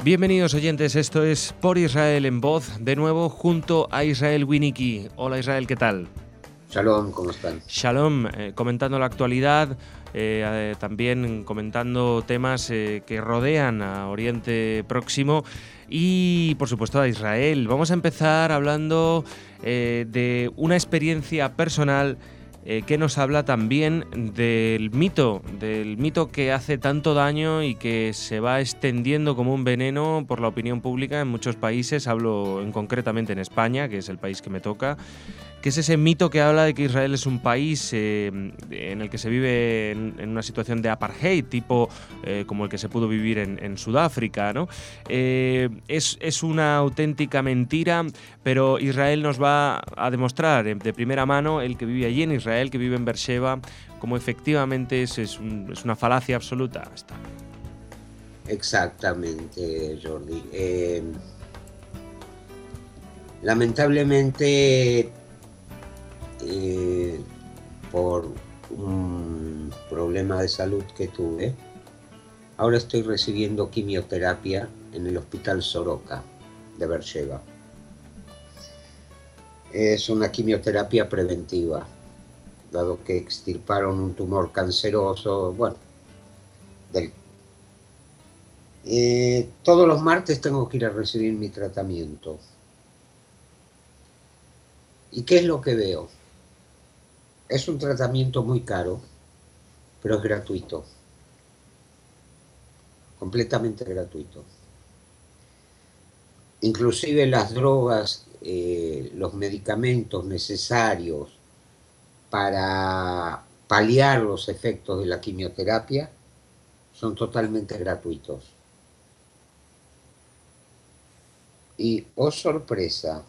Bienvenidos oyentes, esto es Por Israel en Voz, de nuevo junto a Israel Winicky. Hola Israel, ¿qué tal? Shalom, ¿cómo están? Shalom, comentando la actualidad, también comentando temas que rodean a Oriente Próximo y por supuesto a Israel. Vamos a empezar hablando de una experiencia personal que nos habla también del mito que hace tanto daño y que se va extendiendo como un veneno por la opinión pública en muchos países. Hablo concretamente en España, que es el país que me toca, que es ese mito que habla de que Israel es un país en el que se vive en una situación de apartheid, tipo como el que se pudo vivir en Sudáfrica, ¿no? Es una auténtica mentira, pero Israel nos va a demostrar de primera mano, el que vive allí en Israel, que vive en Beersheba, como efectivamente es una falacia absoluta. Exactamente, Jordi. Lamentablemente, por un problema de salud que tuve, ahora estoy recibiendo quimioterapia en el Hospital Soroka de Beersheba. Es una quimioterapia preventiva, dado que extirparon un tumor canceroso, todos los martes tengo que ir a recibir mi tratamiento. ¿Y qué es lo que veo? Es un tratamiento muy caro, pero es gratuito. Completamente gratuito. Inclusive las drogas, los medicamentos necesarios para paliar los efectos de la quimioterapia son totalmente gratuitos. Y, oh sorpresa,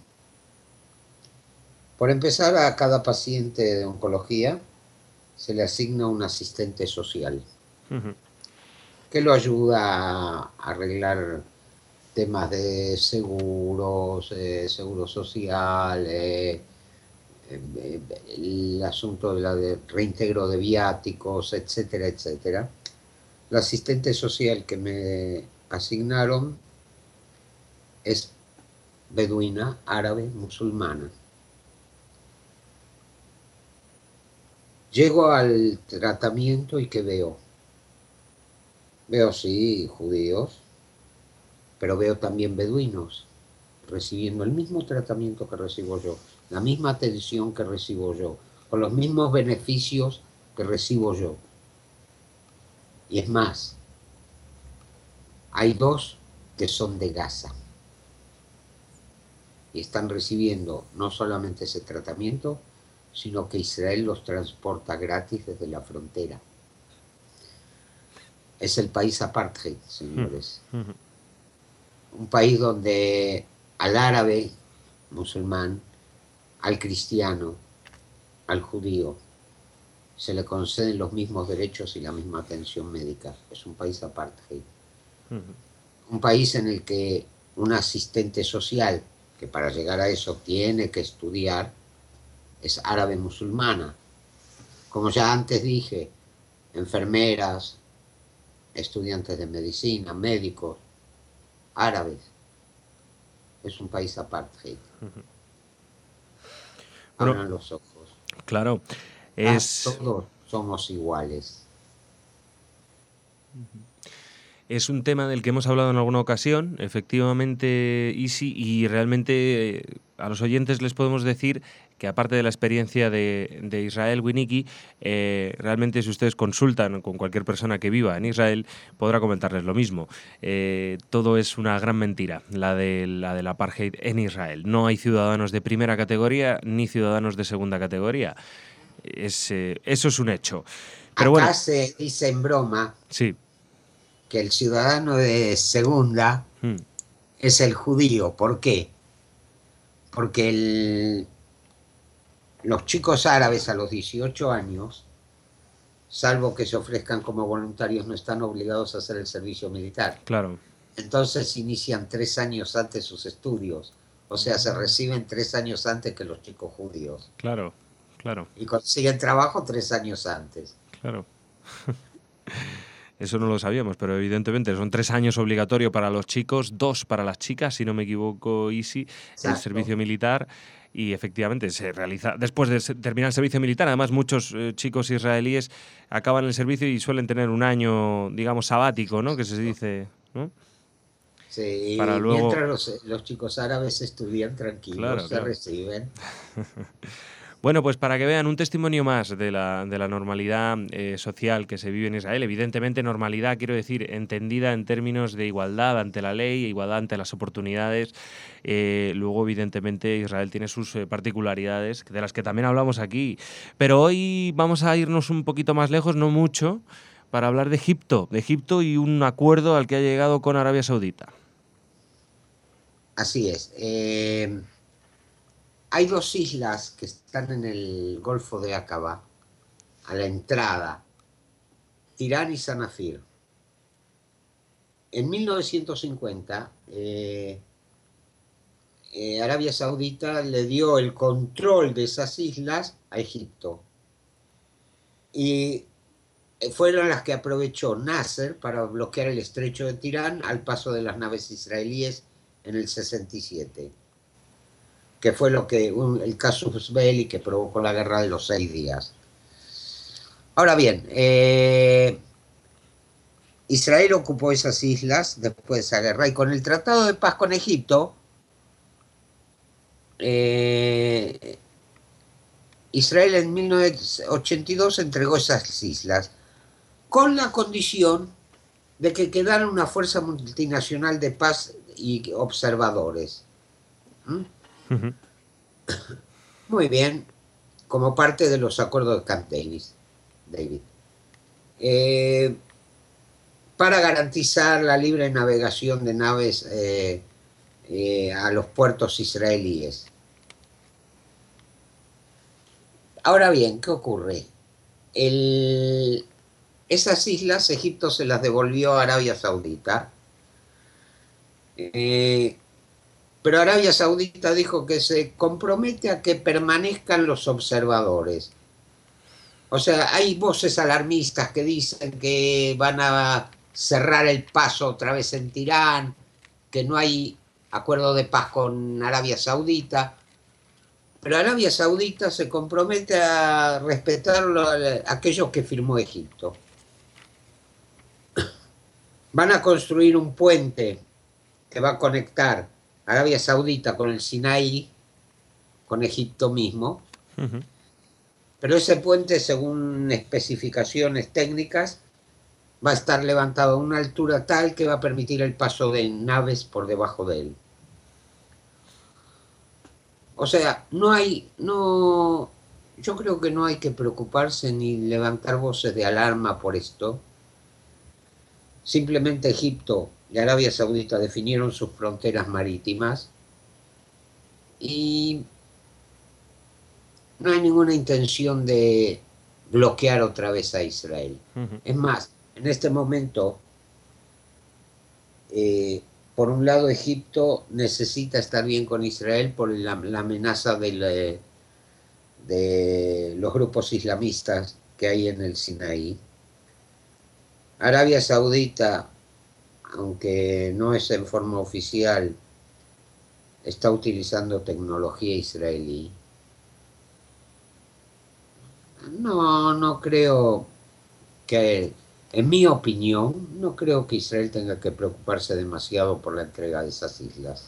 por empezar, a cada paciente de oncología se le asigna un asistente social que lo ayuda a arreglar temas de seguros, seguro social, el asunto de reintegro de viáticos, etcétera, etcétera. La asistente social que me asignaron es beduina, árabe, musulmana. Llego al tratamiento y ¿qué veo? Veo, sí, judíos, pero veo también beduinos recibiendo el mismo tratamiento que recibo yo, la misma atención que recibo yo, con los mismos beneficios que recibo yo. Y es más, hay dos que son de Gaza y están recibiendo no solamente ese tratamiento, sino que Israel los transporta gratis desde la frontera. Es el país apartheid, señores. Un país donde al árabe musulmán, al cristiano, al judío, se le conceden los mismos derechos y la misma atención médica. Es un país apartheid. Un país en el que un asistente social, que para llegar a eso tiene que estudiar, es árabe musulmana. Como ya antes dije, enfermeras, estudiantes de medicina, médicos, árabes. Es un país apartheid. Bueno, Abran los ojos. Claro, Todos somos iguales. Es un tema del que hemos hablado en alguna ocasión, efectivamente, y realmente a los oyentes les podemos decir que aparte de la experiencia de Israel Winicky, realmente si ustedes consultan con cualquier persona que viva en Israel, podrá comentarles lo mismo. Todo es una gran mentira, la del apartheid en Israel. No hay ciudadanos de primera categoría ni ciudadanos de segunda categoría. Eso es un hecho. Pero Acá bueno, se dice en broma sí. que el ciudadano de segunda es el judío. ¿Por qué? Porque los chicos árabes a los 18 años, salvo que se ofrezcan como voluntarios, no están obligados a hacer el servicio militar. Claro. Entonces inician 3 años antes sus estudios. O sea, se reciben 3 años antes que los chicos judíos. Claro. Y consiguen trabajo 3 años antes. Claro. Eso no lo sabíamos, pero evidentemente son 3 años obligatorio para los chicos, 2 para las chicas, si no me equivoco, Isi, el Exacto. servicio militar. Y efectivamente se realiza después de terminar el servicio militar. Además, muchos chicos israelíes acaban el servicio y suelen tener un año, digamos, sabático, ¿no? Que se dice, ¿no? Para Sí, luego, mientras los chicos árabes estudian claro, tranquilos, se claro. reciben. Bueno, pues para que vean un testimonio más de la normalidad social que se vive en Israel. Evidentemente, normalidad, quiero decir, entendida en términos de igualdad ante la ley, igualdad ante las oportunidades. Luego, evidentemente, Israel tiene sus particularidades, de las que también hablamos aquí. Pero hoy vamos a irnos un poquito más lejos, no mucho, para hablar de Egipto y un acuerdo al que ha llegado con Arabia Saudita. Así es. Hay dos islas que están en el Golfo de Aqaba, a la entrada, Tirán y Sanafir. En 1950, Arabia Saudita le dio el control de esas islas a Egipto. Y fueron las que aprovechó Nasser para bloquear el estrecho de Tirán al paso de las naves israelíes en el 67, que fue el casus belli que provocó la guerra de los 6 días. Ahora bien, Israel ocupó esas islas después de esa guerra y con el Tratado de Paz con Egipto, eh, Israel en 1982 entregó esas islas con la condición de que quedara una fuerza multinacional de paz y observadores. ¿Mm? Muy bien, como parte de los acuerdos de Camp David. Eh, para garantizar la libre navegación de naves a los puertos israelíes. Ahora bien, ¿qué ocurre? Esas islas Egipto se las devolvió a Arabia Saudita, eh, pero Arabia Saudita dijo que se compromete a que permanezcan los observadores. O sea, hay voces alarmistas que dicen que van a cerrar el paso otra vez en Tirán, que no hay acuerdo de paz con Arabia Saudita, pero Arabia Saudita se compromete a respetar aquellos que firmó Egipto. Van a construir un puente que va a conectar Arabia Saudita con el Sinaí, con Egipto mismo, pero ese puente, según especificaciones técnicas, va a estar levantado a una altura tal que va a permitir el paso de naves por debajo de él. O sea, yo creo que no hay que preocuparse ni levantar voces de alarma por esto. Simplemente Egipto y Arabia Saudita definieron sus fronteras marítimas y no hay ninguna intención de bloquear otra vez a Israel. Es más, en este momento, por un lado, Egipto necesita estar bien con Israel por la amenaza de los grupos islamistas que hay en el Sinaí. Arabia Saudita, aunque no es en forma oficial, está utilizando tecnología israelí. No creo que, en mi opinión, no creo que Israel tenga que preocuparse demasiado por la entrega de esas islas.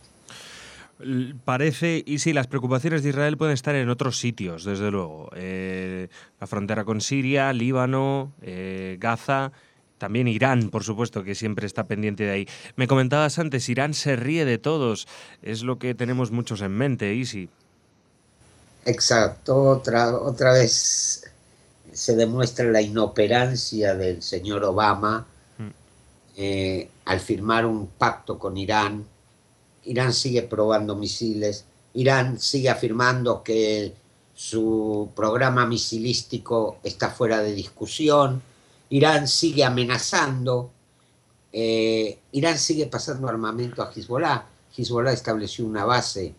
Parece, y sí, las preocupaciones de Israel pueden estar en otros sitios, desde luego. La frontera con Siria, Líbano, Gaza, también Irán, por supuesto, que siempre está pendiente de ahí. Me comentabas antes, Irán se ríe de todos, es lo que tenemos muchos en mente, Isi. Exacto, otra vez se demuestra la inoperancia del señor Obama al firmar un pacto con Irán. Irán sigue probando misiles, Irán sigue afirmando que su programa misilístico está fuera de discusión, Irán sigue amenazando, Irán sigue pasando armamento a Hezbollah. Hezbollah estableció una base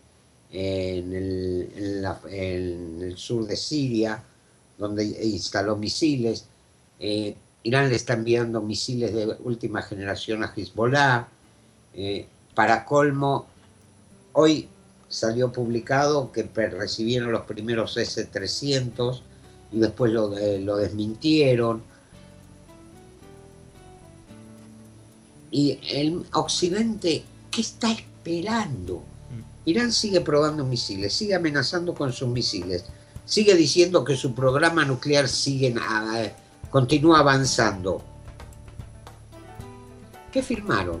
en el sur de Siria, donde instaló misiles. Irán le está enviando misiles de última generación a Hezbollah. Para colmo, hoy salió publicado que recibieron los primeros S-300 y después lo desmintieron. Y el Occidente, ¿qué está esperando? Irán sigue probando misiles, sigue amenazando con sus misiles, sigue diciendo que su programa nuclear continúa avanzando. ¿Qué firmaron?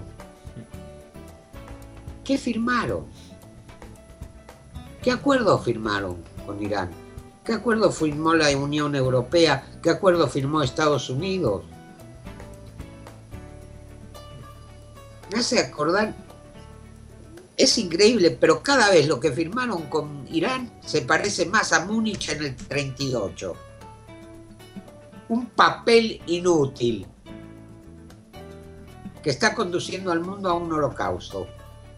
¿Qué firmaron? ¿Qué acuerdo firmaron con Irán? ¿Qué acuerdo firmó la Unión Europea? ¿Qué acuerdo firmó Estados Unidos? Me hace acordar, es increíble, pero cada vez lo que firmaron con Irán se parece más a Múnich en el 38. Un papel inútil que está conduciendo al mundo a un holocausto.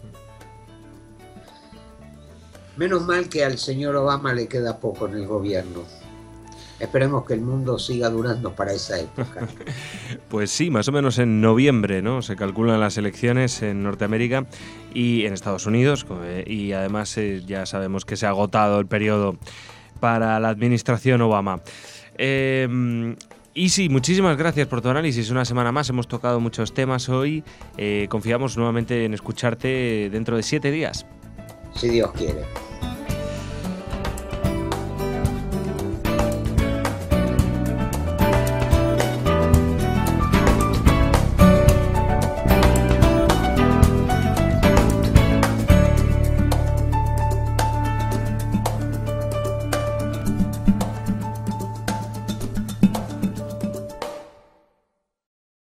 Menos mal que al señor Obama le queda poco en el gobierno. Esperemos que el mundo siga durando para esa época. Pues sí, más o menos en noviembre, ¿no? Se calculan las elecciones en Norteamérica y en Estados Unidos. Y además ya sabemos que se ha agotado el periodo para la administración Obama. Y sí, muchísimas gracias por tu análisis. Una semana más, hemos tocado muchos temas hoy. Confiamos nuevamente en escucharte dentro de 7 días. Si Dios quiere.